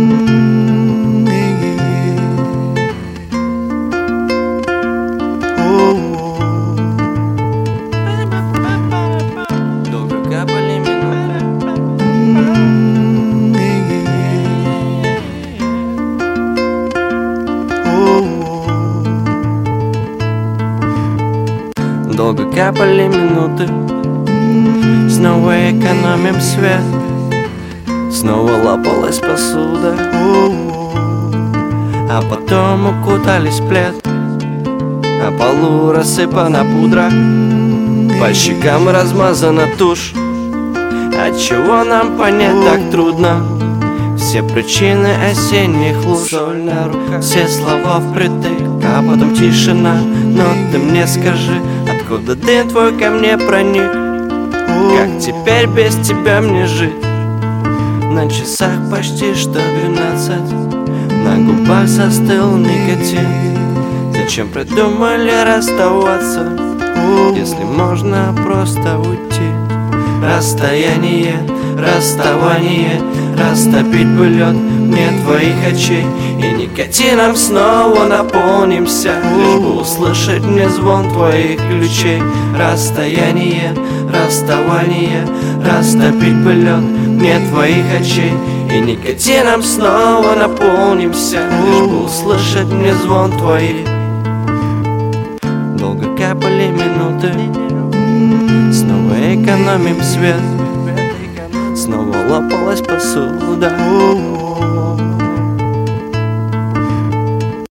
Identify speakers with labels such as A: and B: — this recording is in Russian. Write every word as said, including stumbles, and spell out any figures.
A: Долго капали минуты. Долго капали минуты. Снова экономим свет. Снова лопалась посуда, а потом укутались в плед. На полу рассыпана пудра, по щекам размазана тушь. Отчего нам понять так трудно все причины осенних луж? Соль на руках, все слова впритык, а потом тишина. Но ты мне скажи, откуда дым твой ко мне проник? Как теперь без тебя мне жить? На часах почти что двенадцать, на губах застыл никотин. Зачем придумали расставаться, если можно просто уйти? Расстояние, расставание, растопить бы лед мне твоих очей, и никотином снова наполнимся, лишь бы услышать мне звон твоих ключей. Расстояние, расставание, растопить бы лед мне твоих очей, и никотином снова наполнимся, лишь бы услышать мне звон твоих. Долго капали минуты, снова экономим свет. Снова лопалась посуда,